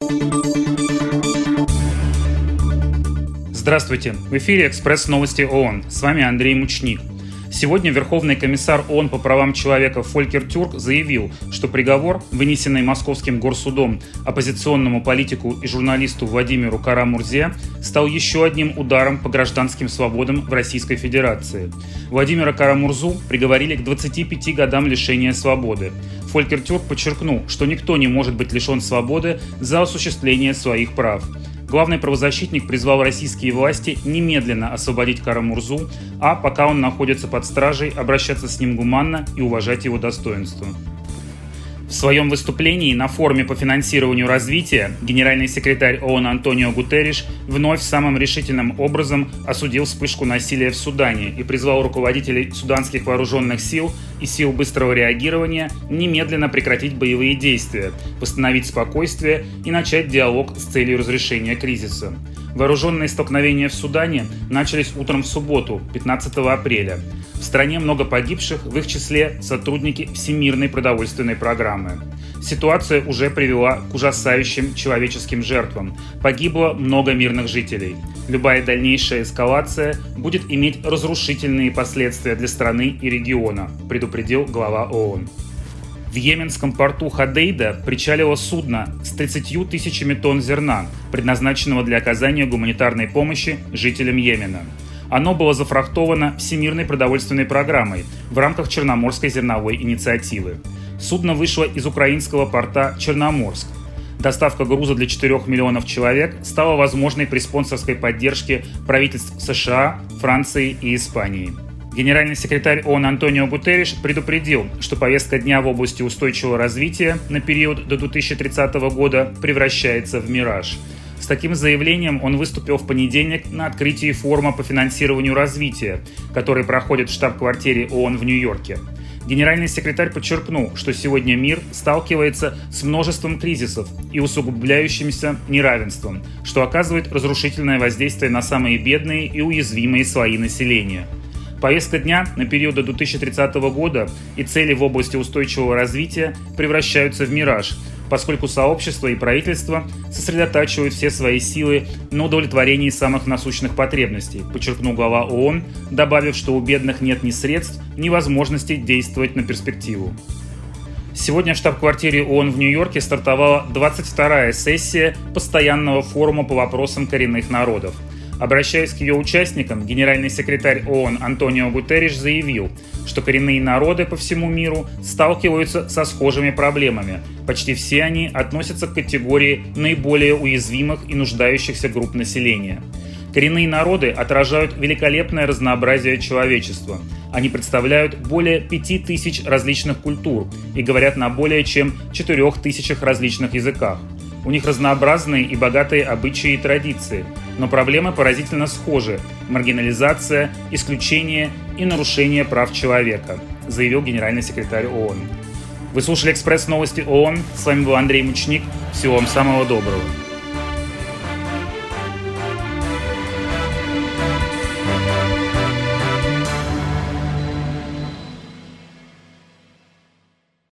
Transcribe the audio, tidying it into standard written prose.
Здравствуйте! В эфире «Экспресс-новости ООН». С вами Андрей Мучник. Сегодня Верховный комиссар ООН по правам человека Фолькер Тюрк заявил, что приговор, вынесенный Московским горсудом оппозиционному политику и журналисту Владимиру Кара-Мурзе, стал еще одним ударом по гражданским свободам в Российской Федерации. Владимира Кара-Мурзу приговорили к 25 годам лишения свободы. Фолькер Тюрк подчеркнул, что никто не может быть лишен свободы за осуществление своих прав. Главный правозащитник призвал российские власти немедленно освободить Кара-Мурзу, а пока он находится под стражей, обращаться с ним гуманно и уважать его достоинство. В своем выступлении на форуме по финансированию развития генеральный секретарь ООН Антонио Гутерриш вновь самым решительным образом осудил вспышку насилия в Судане и призвал руководителей суданских вооруженных сил и сил быстрого реагирования немедленно прекратить боевые действия, восстановить спокойствие и начать диалог с целью разрешения кризиса. Вооруженные столкновения в Судане начались утром в субботу, 15 апреля. В стране много погибших, в их числе сотрудники Всемирной продовольственной программы. Ситуация уже привела к ужасающим человеческим жертвам. Погибло много мирных жителей. Любая дальнейшая эскалация будет иметь разрушительные последствия для страны и региона, предупредил глава ООН. В йеменском порту Ходейда причалило судно с 30 тысячами тонн зерна, предназначенного для оказания гуманитарной помощи жителям Йемена. Оно было зафрахтовано Всемирной продовольственной программой в рамках Черноморской зерновой инициативы. Судно вышло из украинского порта Черноморск. Доставка груза для 4 миллионов человек стала возможной при спонсорской поддержке правительств США, Франции и Испании. Генеральный секретарь ООН Антонио Гутерриш предупредил, что повестка дня в области устойчивого развития на период до 2030 года превращается в мираж. С таким заявлением он выступил в понедельник на открытии форума по финансированию развития, который проходит в штаб-квартире ООН в Нью-Йорке. Генеральный секретарь подчеркнул, что сегодня мир сталкивается с множеством кризисов и усугубляющимся неравенством, что оказывает разрушительное воздействие на самые бедные и уязвимые слои населения. Повестка дня на период до 2030 года и цели в области устойчивого развития превращаются в мираж, поскольку сообщество и правительство сосредотачивают все свои силы на удовлетворении самых насущных потребностей, подчеркнул глава ООН, добавив, что у бедных нет ни средств, ни возможности действовать на перспективу. Сегодня в штаб-квартире ООН в Нью-Йорке стартовала 22-я сессия постоянного форума по вопросам коренных народов. Обращаясь к ее участникам, генеральный секретарь ООН Антонио Гутерриш заявил, что коренные народы по всему миру сталкиваются со схожими проблемами. Почти все они относятся к категории наиболее уязвимых и нуждающихся групп населения. Коренные народы отражают великолепное разнообразие человечества. Они представляют более 5000 различных культур и говорят на более чем 4000 различных языках. У них разнообразные и богатые обычаи и традиции, но проблемы поразительно схожи – маргинализация, исключение и нарушение прав человека, заявил генеральный секретарь ООН. Вы слушали «Экспресс-новости ООН». С вами был Андрей Мучник. Всего вам самого доброго.